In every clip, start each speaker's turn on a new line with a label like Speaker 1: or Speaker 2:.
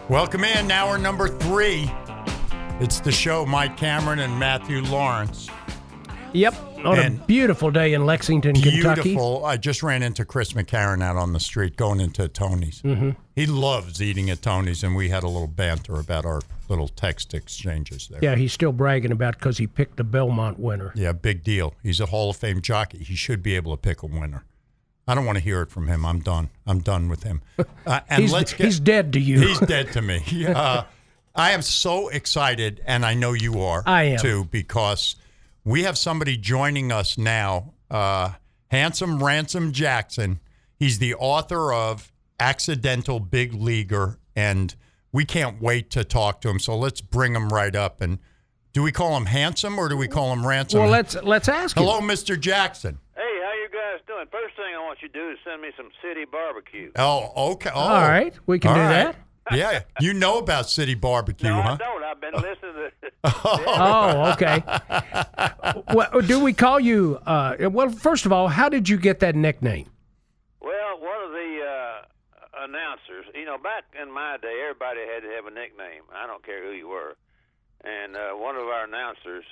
Speaker 1: Welcome in, hour number 3. It's the show, Mike Cameron and Matthew Lawrence.
Speaker 2: Yep, on a beautiful day in Lexington, Kentucky.
Speaker 1: Beautiful. I just ran into Chris McCarron out on the street going into Tony's.
Speaker 2: Mm-hmm.
Speaker 1: He loves eating at Tony's, and we had a little banter about our little text exchanges there.
Speaker 2: Yeah, he's still bragging about because he picked the Belmont winner.
Speaker 1: Yeah, big deal. He's a Hall of Fame jockey. He should be able to pick a winner. I don't want to hear it from him. I'm done. I'm done with him. And
Speaker 2: he's dead to you.
Speaker 1: He's dead to me. I am so excited, and I know you are.
Speaker 2: I am.
Speaker 1: Too, because we have somebody joining us now, Handsome Ransom Jackson. He's the author of Accidental Big Leaguer, and we can't wait to talk to him. So let's bring him right up. And do we call him Handsome or do we call him Ransom?
Speaker 2: Well, let's ask him.
Speaker 1: Hello, Mr. Jackson.
Speaker 3: Hey, how you guys doing? First thing I want you to do is send me some City Barbecue.
Speaker 1: Oh, okay. Oh.
Speaker 2: All right, we can do that.
Speaker 1: Yeah, you know about City Barbecue,
Speaker 3: no,
Speaker 1: huh?
Speaker 3: I don't. I've been listening to
Speaker 2: Oh, okay. Well, do we call you, well, first of all, how did you get that nickname?
Speaker 3: Well, one of the announcers, back in my day, everybody had to have a nickname. I don't care who you were. And one of our announcers,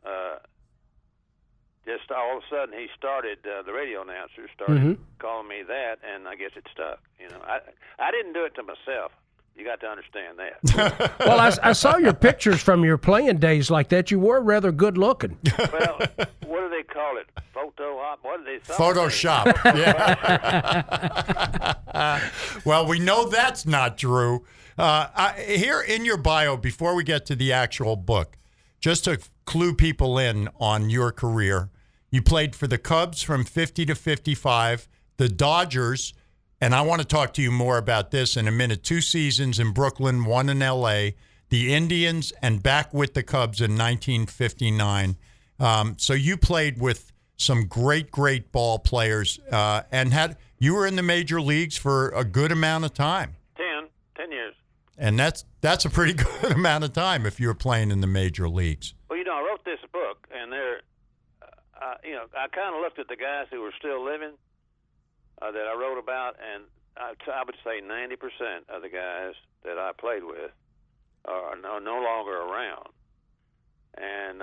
Speaker 3: just all of a sudden, he started, the radio announcer started calling me that, and I guess it stuck. I didn't do it to myself. You got to understand that.
Speaker 2: Well, I saw your pictures from your playing days like that. You were rather good looking.
Speaker 3: Well, what do they call it? Photo op? What do they say?
Speaker 1: Photoshop. Yeah. Well, we know that's not true. Here in your bio, before we get to the actual book, just to clue people in on your career, you played for the Cubs from 50 to 55, the Dodgers, and I want to talk to you more about this in a minute. 2 seasons in Brooklyn, 1 in L.A., the Indians, and back with the Cubs in 1959. So you played with some great ball players, and you were in the major leagues for a good amount of time.
Speaker 3: 10 years.
Speaker 1: And that's a pretty good amount of time if you were playing in the major leagues.
Speaker 3: Well, I wrote this book, and I kind of looked at the guys who were still living that I wrote about, and I would say 90% of the guys that I played with are no longer around. And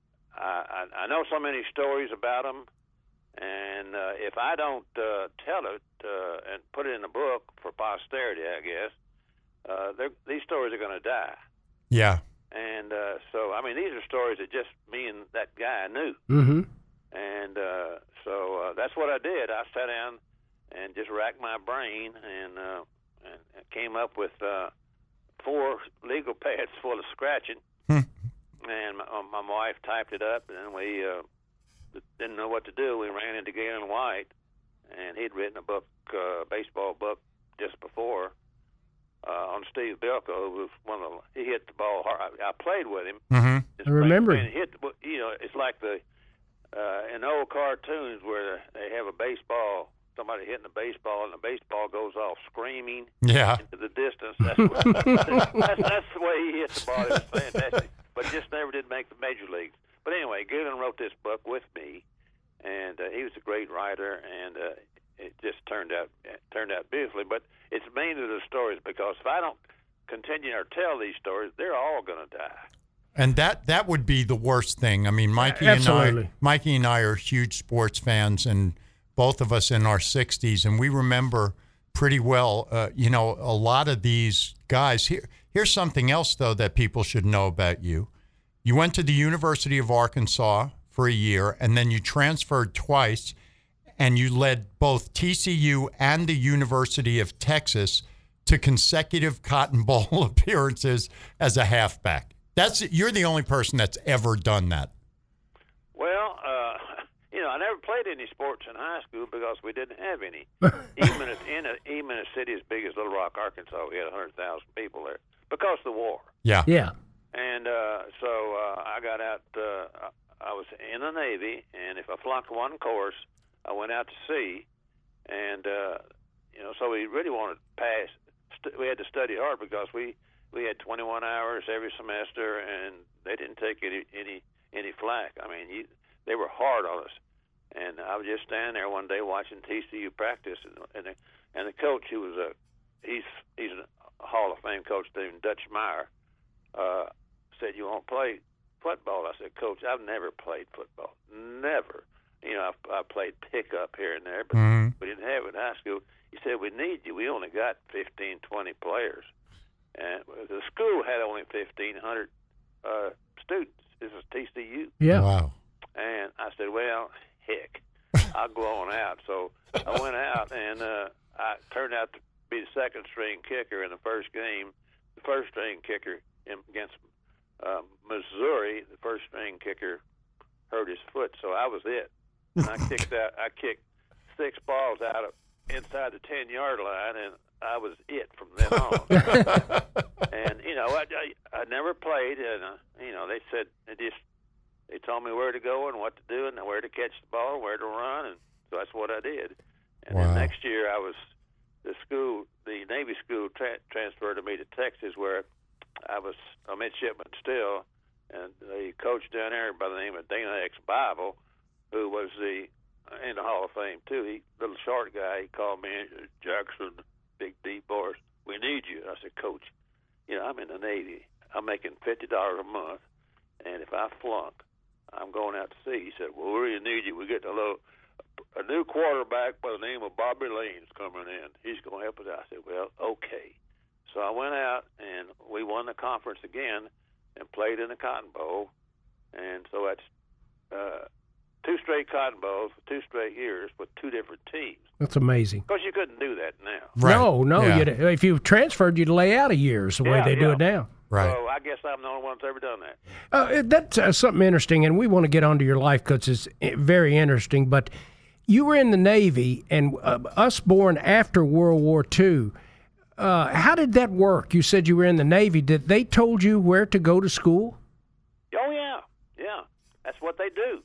Speaker 3: I know so many stories about them, and if I don't tell it and put it in a book for posterity, I guess, these stories are going to die.
Speaker 1: Yeah.
Speaker 3: And so, these are stories that just me and that guy knew.
Speaker 2: Mm-hmm.
Speaker 3: And so that's what I did. I sat down and just racked my brain and came up with 4 legal pads full of scratching. And my wife typed it up, and we didn't know what to do. We ran into Galen White, and he'd written a book, baseball book, just before on Steve Bilko, who was he hit the ball hard. I played with him.
Speaker 2: Mm-hmm. I remember.
Speaker 3: It's like the in old cartoons where they have a baseball, somebody hitting a baseball, and the baseball goes off screaming into the distance. That's the way he hit the ball. It was fantastic, but just never did make the major leagues. But anyway, Galen wrote this book with me, and he was a great writer, and it just turned out beautifully. But it's mainly the stories, because if I don't continue or tell these stories, they're all going to die.
Speaker 1: And that would be the worst thing. Mikey and I are huge sports fans, and both of us in our 60s, and we remember pretty well, a lot of these guys. Here's something else, though, that people should know about you. You went to the University of Arkansas for a year, and then you transferred twice, and you led both TCU and the University of Texas to consecutive Cotton Bowl appearances as a halfback. You're the only person that's ever done that.
Speaker 3: Well, I never played any sports in high school because we didn't have any. Even in a city as big as Little Rock, Arkansas, we had 100,000 people there because of the war.
Speaker 1: Yeah.
Speaker 3: And so I got out. I was in the Navy, and if I flunked one course, I went out to sea. And so we really wanted to pass. We had to study hard because we had 21 hours every semester, and they didn't take any flack. They were hard on us. And I was just standing there one day watching TCU practice, and the coach, who was he's an Hall of Fame coach named Dutch Meyer said, "You won't play football?" I said, "Coach, I've never played football. Never. I played pickup here and there, but we didn't have it in high school." He said, "We need you. We only got 15, 20 players. And the school had only 1,500 students. This is TCU."
Speaker 2: Yeah.
Speaker 1: Wow.
Speaker 3: And I said, "Well, heck, I'll go on out." So I went out, and I turned out to be the second-string kicker in the first game. The first-string kicker against Missouri, the first-string kicker hurt his foot, so I was it. And I kicked 6 balls out of inside the 10-yard line, and I was it from then on. And I never played, and they said they told me where to go and what to do and where to catch the ball and where to run, and so that's what I did. And then next year the Navy school transferred me to Texas, where I was a midshipman still, and the coach down there by the name of Dana X. Bible, who was in the Hall of Fame too. He little short guy. He called me, "Jackson, big deep voice, we need you." I said, "Coach, I'm in the Navy. I'm making $50 a month, and if I flunk, I'm going out to sea." He said, "Well, we really need you. We're getting a new quarterback by the name of Bobby Lane's coming in. He's going to help us out." I said, "Well, okay." So I went out, and we won the conference again and played in the Cotton Bowl. And so that's 2 straight Cotton Bowls for 2 straight years with 2 different teams.
Speaker 2: That's amazing.
Speaker 3: Because you couldn't do that now.
Speaker 2: Right. No. Yeah. If you transferred, you'd lay out a year is the way they do it now.
Speaker 1: Right.
Speaker 3: So I guess I'm the only one that's ever done that.
Speaker 2: That's something interesting, and we want to get onto your life because it's very interesting. But you were in the Navy, and us born after World War II, how did that work? You said you were in the Navy. Did they told you where to go to school?
Speaker 3: Oh, yeah. Yeah. That's what they do.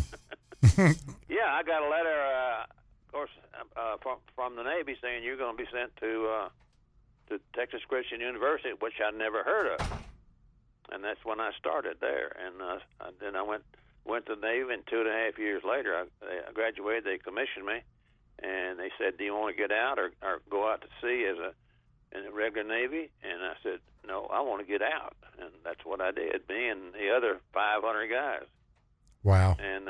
Speaker 3: Yeah, I got a letter, of course, from the Navy saying you're going to be sent to Texas Christian University, which I never heard of, and that's when I started there. And then I went to the Navy, and 2.5 years later, I graduated. They commissioned me, and they said, "Do you want to get out or go out to sea in the regular Navy?" And I said, "No, I want to get out," and that's what I did. Me and the other 500 guys.
Speaker 1: Wow.
Speaker 3: And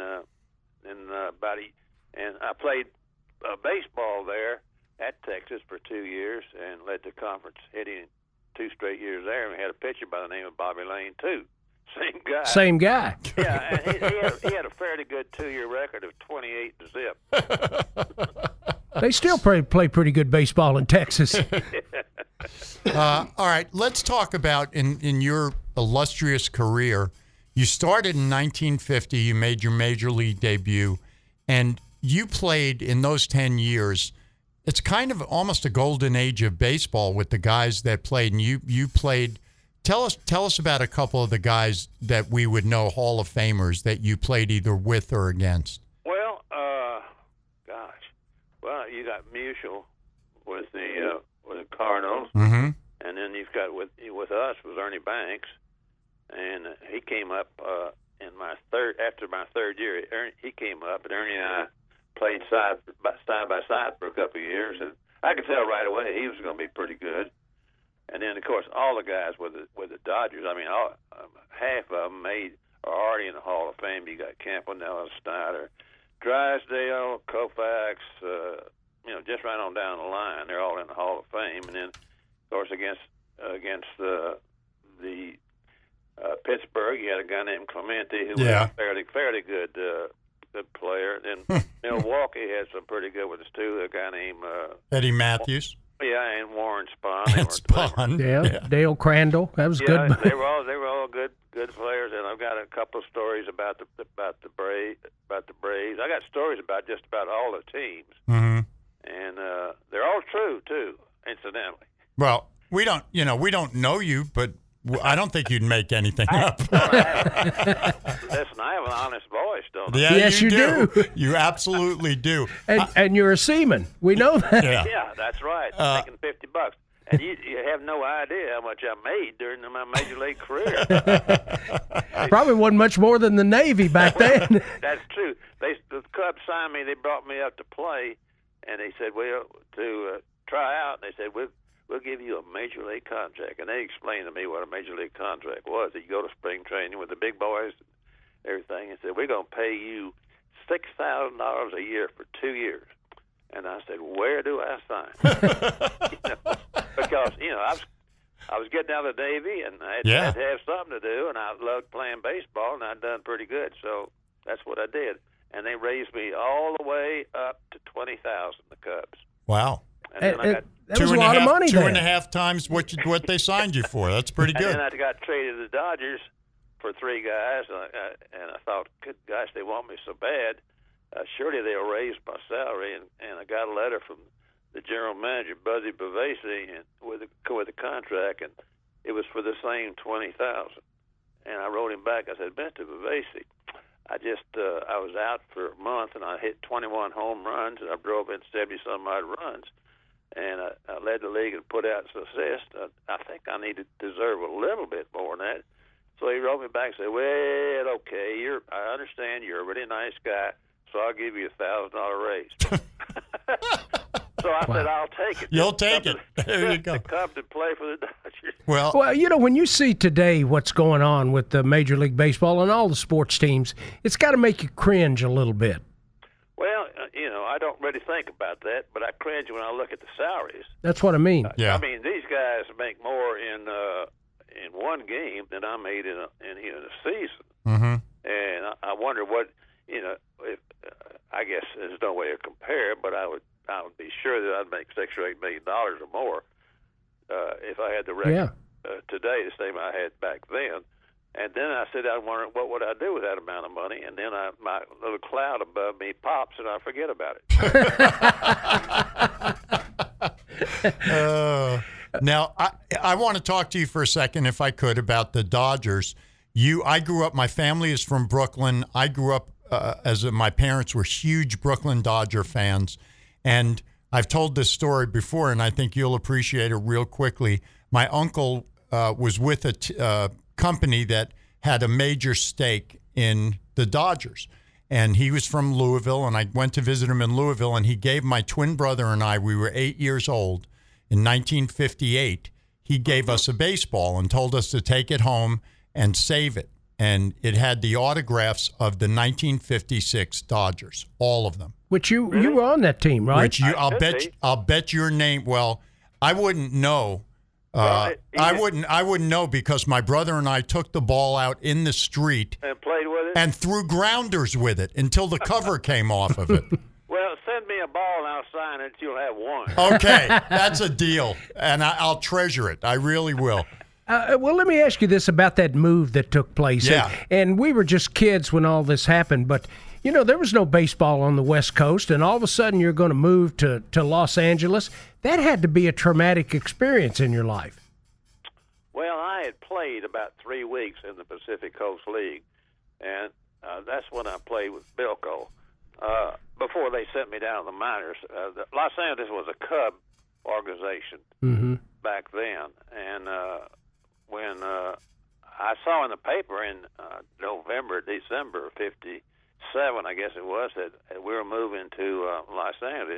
Speaker 3: I played baseball there at Texas for 2 years and led the conference hitting 2 straight years there. And we had a pitcher by the name of Bobby Lane too. Same guy. Yeah, and he had a fairly good 2-year record of 28 to zip.
Speaker 2: They still play pretty good baseball in Texas.
Speaker 1: All right, let's talk about in your illustrious career. You started in 1950. You made your major league debut, and you played in those 10 years. It's kind of almost a golden age of baseball with the guys that played. And you played. Tell us about a couple of the guys that we would know, Hall of Famers, that you played either with or against.
Speaker 3: Well, you got Musial with the Cardinals,
Speaker 1: mm-hmm.
Speaker 3: and then you've got with us was Ernie Banks. And he came up after my third year. He came up, and Ernie and I played side by side for a couple of years, and I could tell right away he was going to be pretty good. And then, of course, all the guys with the Dodgers. I mean, half of them are already in the Hall of Fame. You got Campanella, Snyder, Drysdale, Koufax, just right on down the line. They're all in the Hall of Fame. And then, of course, against the Pittsburgh, you had a guy named Clemente who was a fairly good player. Then Milwaukee had some pretty good ones too. A guy named
Speaker 1: Eddie Matthews.
Speaker 3: Yeah, and Warren Spahn.
Speaker 2: Yeah, Dale Crandall. That was good.
Speaker 3: They were all good players. And I've got a couple of stories about the Braves. I got stories about just about all the teams,
Speaker 1: mm-hmm.
Speaker 3: and they're all true too. Incidentally.
Speaker 1: Well, we don't know you, but I don't think you'd make anything up.
Speaker 3: Listen, I have an honest voice, don't I?
Speaker 1: Yeah,
Speaker 2: yes, you do.
Speaker 1: You absolutely do.
Speaker 2: And you're a seaman. We know that.
Speaker 3: Yeah, that's right. Making $50, and you have no idea how much I made during my major league career.
Speaker 2: Probably wasn't much more than the Navy back then.
Speaker 3: That's true. The Cubs signed me. They brought me up to play, and they said, "Well, to try out." And they said, we'll give you a major league contract. And they explained to me what a major league contract was. That you go to spring training with the big boys, and everything, and said, we're going to pay you $6,000 a year for 2 years. And I said, where do I sign? Because I was getting out of the Navy, and I had to have something to do, and I loved playing baseball, and I'd done pretty good, so that's what I did. And they raised me all the way up to $20,000, the Cubs.
Speaker 1: Wow.
Speaker 2: And then that was a lot of money.
Speaker 1: 2.5 times what they signed you for. That's pretty good.
Speaker 3: And then I got traded to the Dodgers for 3 guys, and I thought, good gosh, they want me so bad. Surely they'll raise my salary. And I got a letter from the general manager, Buzzy Bavasi, with the contract, and it was for the same $20,000. And I wrote him back. I said, Mr. Bavasi, I was out for a month, and I hit 21 home runs, and I drove in 70-some-odd runs. And I led the league and put out some assists. I think I deserve a little bit more than that. So he wrote me back and said, well, okay, I understand you're a really nice guy, so I'll give you a $1,000 raise. So I said, I'll take it.
Speaker 1: You'll take it. There you go.
Speaker 3: To come to play for the Dodgers.
Speaker 2: Well, when you see today what's going on with the Major League Baseball and all the sports teams, it's got to make you cringe a little bit.
Speaker 3: Well, I don't really think about that, but I cringe when I look at the salaries.
Speaker 2: That's what I mean.
Speaker 1: Yeah.
Speaker 3: I mean, these guys make more in one game than I made in a season.
Speaker 1: Mm-hmm.
Speaker 3: And I wonder what, if I guess there's no way to compare, but I would be sure that I'd make $6 or $8 million or more if I had the record today, the same I had back then. And then I sit down and wonder, what would I do with that amount of money? And then my little cloud above me pops, and I forget about
Speaker 1: it. Now, I want to talk to you for a second, if I could, about the Dodgers. I grew up, my family is from Brooklyn. I grew up my parents were huge Brooklyn Dodger fans. And I've told this story before, and I think you'll appreciate it real quickly. My uncle was with a company that had a major stake in the Dodgers. And he was from Louisville, and I went to visit him in Louisville, and he gave my twin brother and I, we were 8 years old, in 1958, he gave us a baseball and told us to take it home and save it. And it had the autographs of the 1956 Dodgers, all of them.
Speaker 2: Which you were on that team, right?
Speaker 1: Which I'll bet your name. Well, I wouldn't know. I wouldn't know because my brother and I took the ball out in the street
Speaker 3: and played with it
Speaker 1: and threw grounders with it until the cover came off of it.
Speaker 3: Well, send me a ball and I'll sign it. You'll have one.
Speaker 1: Okay, that's a deal, and I'll treasure it. I really will.
Speaker 2: Well, let me ask you this about that move that took place.
Speaker 1: Yeah.
Speaker 2: And we were just kids when all this happened, but, there was no baseball on the West Coast, and all of a sudden you're going to move to Los Angeles. That had to be a traumatic experience in your life.
Speaker 3: Well, I had played about 3 weeks in the Pacific Coast League, and that's when I played with Bilko. Before they sent me down to the minors, Los Angeles was a Cub organization back then, and when I saw in the paper in December of '57, I guess it was, that we were moving to Los Angeles.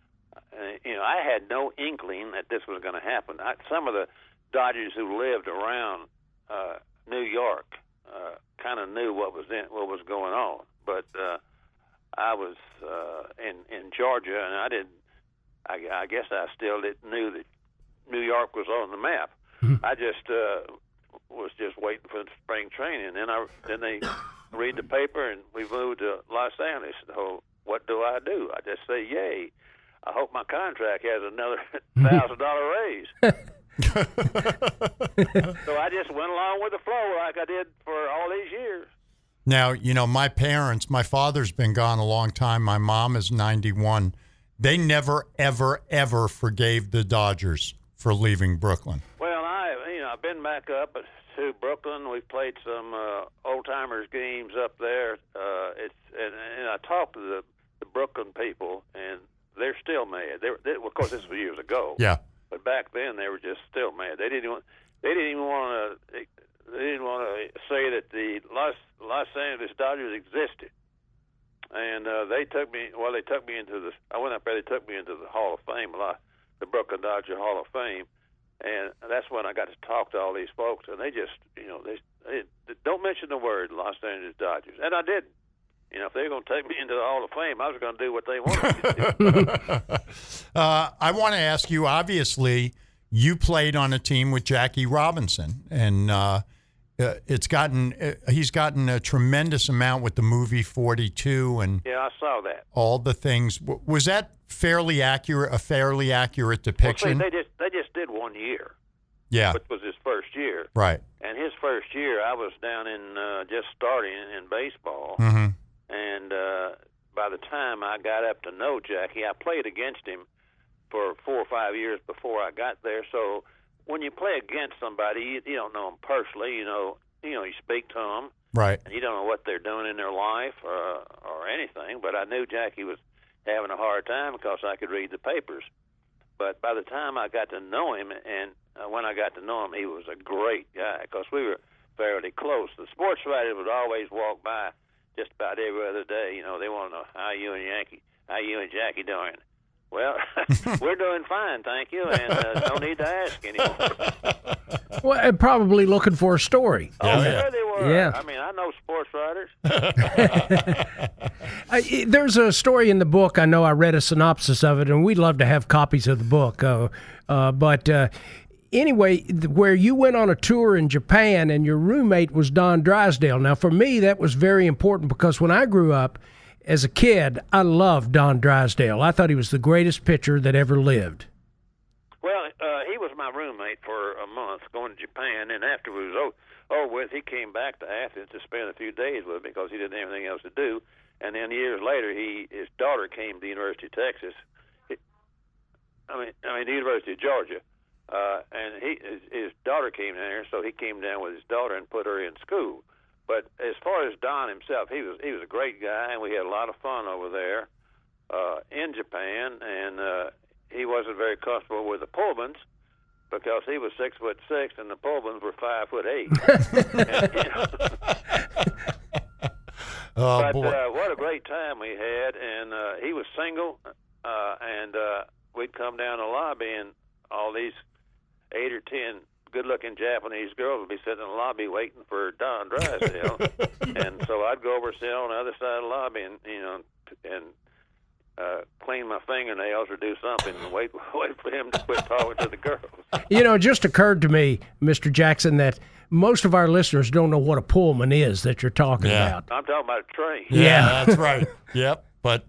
Speaker 3: I had no inkling that this was going to happen. Some of the Dodgers who lived around New York kind of knew what was going on, but I was in Georgia, and I didn't. I guess I still knew that New York was on the map. I just was just waiting for the spring training. Then they read the paper, and we moved to Los Angeles. So what do? I just say, yay. I hope my contract has another $1,000 raise. So I just went along with the flow like I did for all these years.
Speaker 1: Now, my father's been gone a long time. My mom is 91. They never, ever, ever forgave the Dodgers for leaving Brooklyn.
Speaker 3: Well, I've been back up to Brooklyn. We've played some old-timers games up there. And I talked to the Brooklyn people, and they're still mad. Of course, this was years ago.
Speaker 1: Yeah.
Speaker 3: But back then, they were just still mad. They didn't even want to say that the Los Angeles Dodgers existed. And they took me into I went up there. They took me into the Hall of Fame. the Brooklyn Dodger Hall of Fame, and that's when I got to talk to all these folks, and they just, they don't mention the word Los Angeles Dodgers, and I didn't. If they were going to take me into the Hall of Fame, I was going to do what they wanted me to do.
Speaker 1: I want to ask you, obviously, you played on a team with Jackie Robinson, and he's gotten a tremendous amount with the movie 42, and
Speaker 3: yeah, I saw that.
Speaker 1: All the things. Was that a fairly accurate depiction?
Speaker 3: Well, see, they just did 1 year.
Speaker 1: Yeah,
Speaker 3: which was his first year.
Speaker 1: Right.
Speaker 3: And his first year, I was down in just starting in baseball.
Speaker 1: Mm-hmm.
Speaker 3: And by the time I got up to know Jackie, I played against him for 4 or 5 years before I got there. So when you play against somebody, you don't know them personally. You speak to them,
Speaker 1: right?
Speaker 3: And you don't know what they're doing in their life or anything. But I knew Jackie was having a hard time because I could read the papers. But by the time I got to know him, and when I got to know him, he was a great guy because we were fairly close. The sports writers would always walk by just about every other day. They want to know how you and Jackie doing. Well, we're doing fine, thank you, and no need to ask anymore.
Speaker 2: Well, probably looking for a story.
Speaker 3: Oh, yeah, they were.
Speaker 2: Yeah.
Speaker 3: I mean, I know sports writers.
Speaker 2: There's a story in the book. I know I read a synopsis of it, and we'd love to have copies of the book. Anyway, where you went on a tour in Japan and your roommate was Don Drysdale. Now, for me, that was very important because when I grew up as a kid, I loved Don Drysdale. I thought he was the greatest pitcher that ever lived.
Speaker 3: Well, he was my roommate for a month going to Japan, and after it was over with, he came back to Athens to spend a few days with me because he didn't have anything else to do. And then years later, his daughter came to the University of Texas. The University of Georgia. And his daughter came down here, so he came down with his daughter and put her in school. But as far as Don himself, he was a great guy, and we had a lot of fun over there in Japan. And he wasn't very comfortable with the Pullmans because he was 6'6" and the Pullmans were 5'8". But what a great time we had! And he was single, and we'd come down the lobby, and all these 8 or 10 good-looking Japanese girls would be sitting in the lobby waiting for Don Drysdale. And so I'd go over and sit on the other side of the lobby and clean my fingernails or do something and wait for him to quit talking to the girls.
Speaker 2: It just occurred to me, Mr. Jackson, that most of our listeners don't know what a Pullman is that you're talking about.
Speaker 3: I'm talking about a train.
Speaker 1: Yeah, that's right. Yep. But,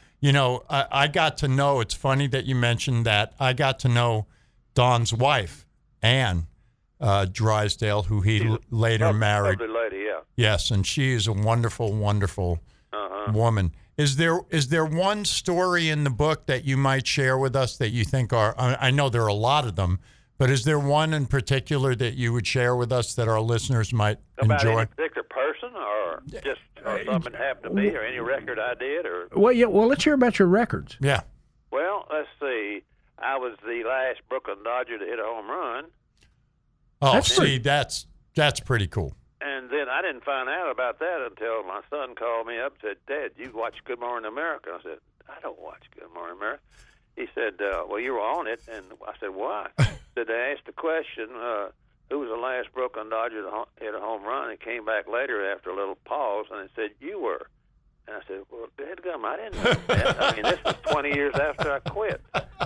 Speaker 1: I got to know, it's funny that you mentioned that. I got to know Don's wife, Ann Drysdale, who he later married.
Speaker 3: Lovely lady, yeah.
Speaker 1: Yes, and she is a wonderful, wonderful woman. Is there one story in the book that you might share with us that you think I know there are a lot of them, but is there one in particular that you would share with us that our listeners might enjoy?
Speaker 3: About any particular person or just something happened to me or any record I did?
Speaker 2: Well, let's hear about your records.
Speaker 1: Yeah.
Speaker 3: Well, let's see. I was the last Brooklyn Dodger to hit a home run.
Speaker 1: Oh, that's pretty cool.
Speaker 3: And then I didn't find out about that until my son called me up and said, "Dad, you watch Good Morning America?" I said, "I don't watch Good Morning America." He said, "Well, you were on it." And I said, "Why?" Said they asked the question, who was the last Brooklyn Dodger to hit a home run? And came back later after a little pause and it said, "You were." And I said, "Well, dadgum, I didn't know that. I mean, this was 20 years after I quit."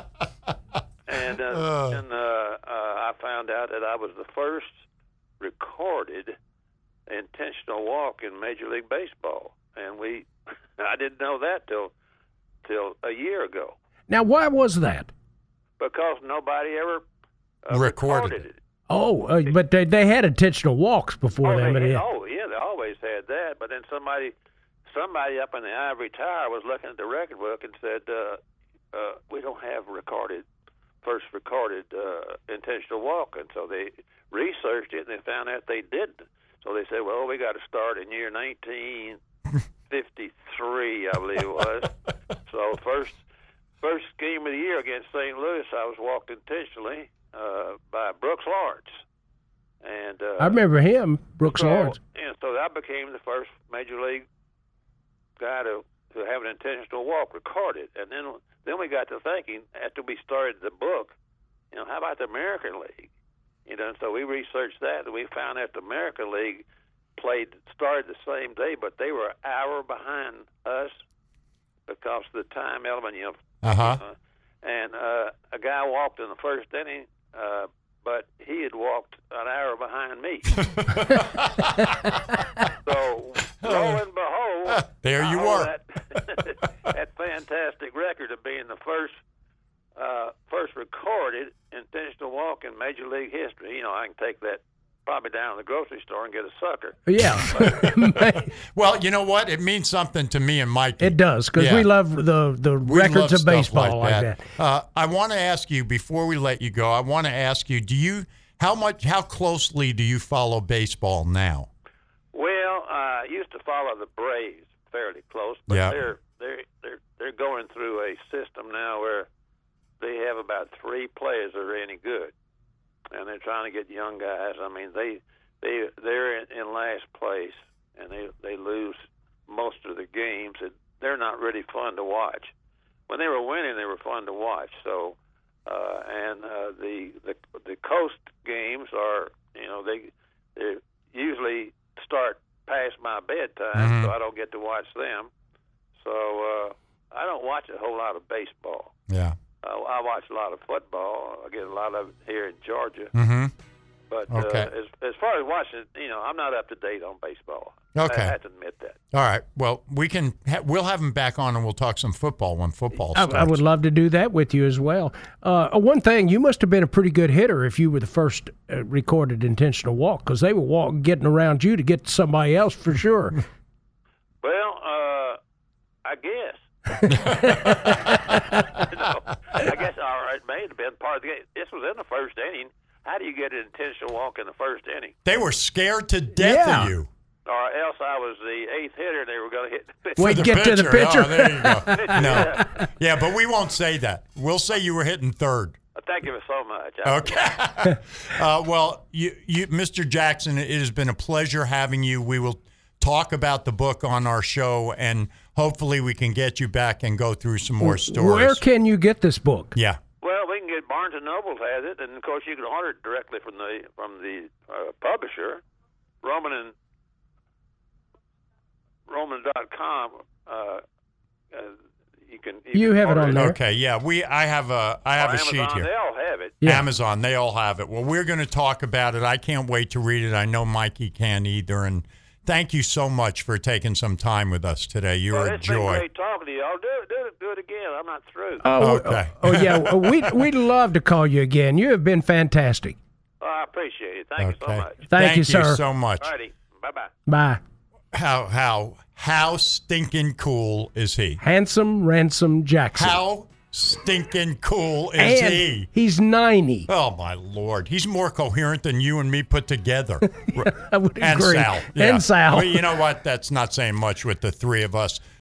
Speaker 3: And I found out that I was the first recorded intentional walk in Major League Baseball, and I didn't know that till a year ago.
Speaker 2: Now, why was that?
Speaker 3: Because nobody ever recorded it.
Speaker 2: Oh, but they had intentional walks before them.
Speaker 3: They always had that. But then somebody up in the ivory tower was looking at the record book and said, "We don't have first recorded intentional walk." And so they researched it and they found out they didn't. So they said, "Well, we got to start in year 1953, I believe it was." So first game of the year against St. Louis, I was walked intentionally by Brooks Lawrence. And
Speaker 2: I remember him, Brooks Lawrence.
Speaker 3: And so I became the first Major League guy to to have an intentional walk recorded. And then we got to thinking, after we started the book, how about the American League? And so we researched that, and we found that the American League started the same day, but they were an hour behind us because of the time element. And a guy walked in the first inning, but he had walked an hour behind me. So, lo and behold,
Speaker 1: there you are.
Speaker 3: That fantastic record of being the first recorded intentional walk in Major League history. I can take that probably down to the grocery store and get a sucker.
Speaker 2: Yeah.
Speaker 1: Well, you know what? It means something to me and Mikey.
Speaker 2: It does, because we love the records of baseball like that.
Speaker 1: I want to ask you, before we let you go, I want to ask you, how closely do you follow baseball now?
Speaker 3: Well, I used to follow the Braves fairly close, but they're going through a system now where they have about 3 players that are any good, and they're trying to get young guys. I mean, they're in last place, and they lose most of the games. They're not really fun to watch. When they were winning, they were fun to watch. So, the coast games are, they usually start past my bedtime, so I don't get to watch them. So I don't watch a whole lot of baseball.
Speaker 1: Yeah.
Speaker 3: I watch a lot of football. I get a lot of it here in Georgia. But as far as watching, I'm not up to date on baseball.
Speaker 1: Okay.
Speaker 3: I have to admit that.
Speaker 1: All right. Well, we'll have him back on, and we'll talk some football when football starts.
Speaker 2: I would love to do that with you as well. One thing, you must have been a pretty good hitter if you were the first recorded intentional walk, because they were getting around you to get to somebody else for sure.
Speaker 3: Well, I guess. I guess it may have been part of the game. This was in the first inning. How do you get an intentional walk in the first inning?
Speaker 1: They were scared to death of you.
Speaker 3: Or else I was the 8th hitter and they were going to hit.
Speaker 2: Wait, get to the pitcher.
Speaker 1: Oh, there you go. No. Yeah, but we won't say that. We'll say you were hitting third.
Speaker 3: Thank you so much.
Speaker 1: Okay. Well, you, Mr. Jackson, it has been a pleasure having you. We will talk about the book on our show, and hopefully we can get you back and go through some more stories.
Speaker 2: Where can you get this book?
Speaker 3: Yeah. Well, we can get Barnes & Noble has it, and of course you can order it directly from the publisher, Roman.com.
Speaker 2: You have it on there.
Speaker 1: Okay, yeah. I have a
Speaker 3: Amazon,
Speaker 1: sheet here.
Speaker 3: They all have it.
Speaker 1: Yeah. Amazon, they all have it. Well, we're going to talk about it. I can't wait to read it. I know Mikey can either. And thank you so much for taking some time with us today. You're a joy.
Speaker 3: It's been great talking to you. I'll do it again. I'm not through.
Speaker 1: Okay.
Speaker 2: Yeah. We'd love to call you again. You have been fantastic.
Speaker 3: I appreciate it. Thank you so much.
Speaker 2: Thank you, sir.
Speaker 1: Thank you so much.
Speaker 3: All righty. Bye-bye.
Speaker 2: Bye.
Speaker 1: How stinking cool is he?
Speaker 2: Handsome Ransom Jackson.
Speaker 1: How stinking cool is he?
Speaker 2: He's 90.
Speaker 1: Oh, my Lord. He's more coherent than you and me put together.
Speaker 2: I would
Speaker 1: and
Speaker 2: agree.
Speaker 1: Sal.
Speaker 2: And Sal.
Speaker 1: Well, you know what? That's not saying much with the three of us.